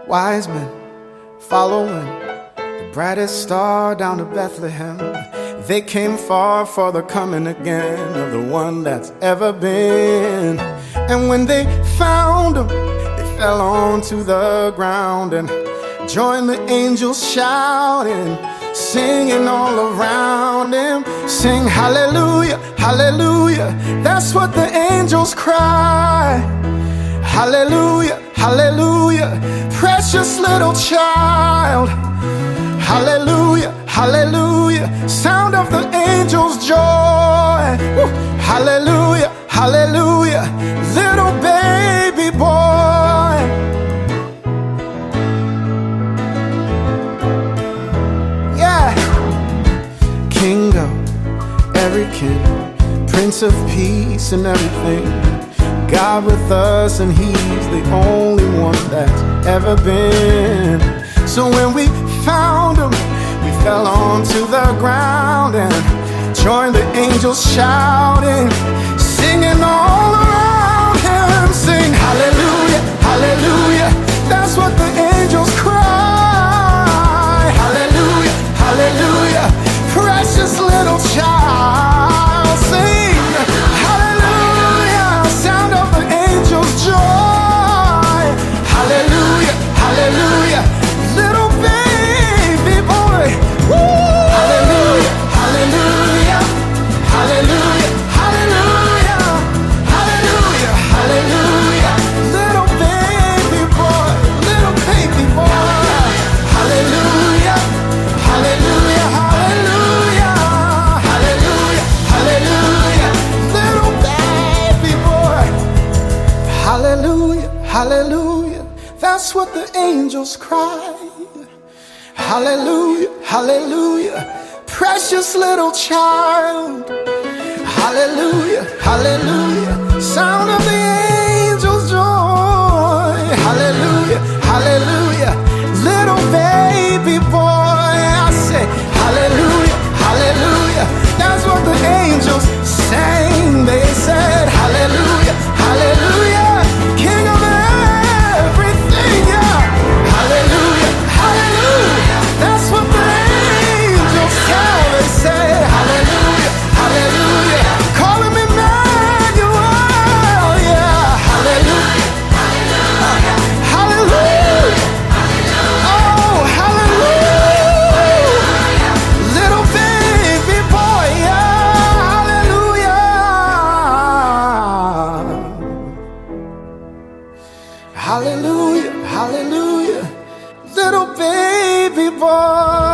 Wise men following the brightest star down to Bethlehem. They came far for the coming again of the one that's ever been. And when they found him, they fell onto the ground and joined the angels shouting, singing all around him. Sing hallelujah, hallelujah. That's what the angels cry. Hallelujah, hallelujah, precious little child. Hallelujah, hallelujah, sound of the angels' joy. Woo. Hallelujah, hallelujah, little baby boy. Yeah. King of every king, Prince of peace and everything, God with us, and he's the only one that's ever been. So when we found him, we fell onto the ground and joined the angels shouting, singing all around him. Sing hallelujah, hallelujah, that's what the angels cry. Hallelujah, hallelujah, precious little child. Sing hallelujah, sound of the angels' joy. Hallelujah, hallelujah, little baby boy. Woo! Hallelujah, hallelujah, hallelujah, hallelujah, hallelujah, hallelujah, little baby boy, little baby boy. Hallelujah, hallelujah, hallelujah, hallelujah, hallelujah, little baby boy. Hallelujah, hallelujah, that's what the angels cry. Hallelujah, hallelujah, precious little child. Hallelujah, hallelujah, sound of the angels' joy. Hallelujah, hallelujah, little baby boy. I say hallelujah, hallelujah, that's what the angels sang. They said hallelujah, hallelujah, King of everything, yeah. Hallelujah, hallelujah, that's what the angels tell. They say hallelujah, hallelujah, call him Emmanuel, yeah. Hallelujah, hallelujah, oh hallelujah, little baby boy, yeah. Hallelujah, hallelujah, hallelujah, little baby boy.